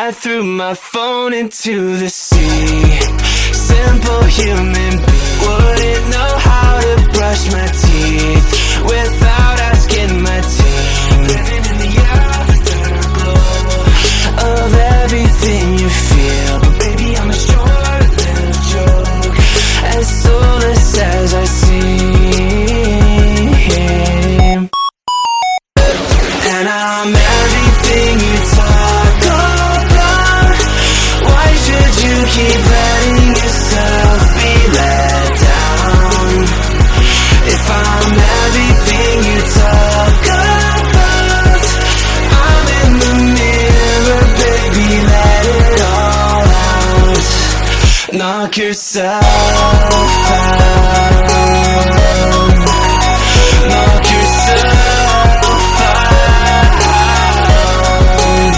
I threw my phone into the sea. Simple human being wouldn't know how to brush my teeth without asking my team. Living in the afterglow of everything you feel. But baby, I'm a short-lived joke, as soulless as I seem. And I'm everything you talk about. Why should you keep letting yourself be let down? If I'm everything you talk about, I'm in the mirror, baby, let it all out. Knock yourself out. Knock yourself out.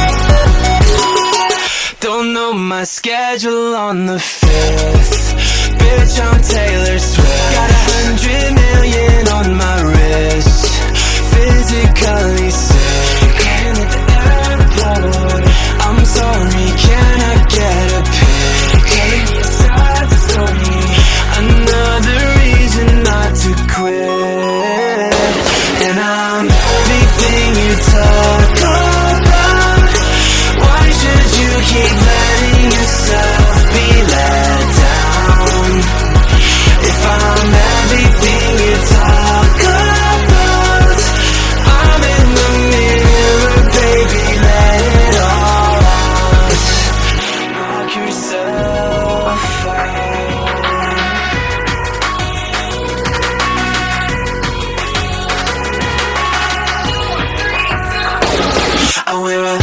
Don't know my schedule on the 5th. Bitch, I'm Taylor Swift. Got 100 million on my wrist. Physically sick. And at the airport, I'm sorry, can I get a pic? Telling me a sad story, another reason not to quit. And I'm everything you talk about. Why should you keep letting yourself be let down? If I'm everything you talk about, I'm in the mirror, baby, let it all out. Knock yourself out. I wear a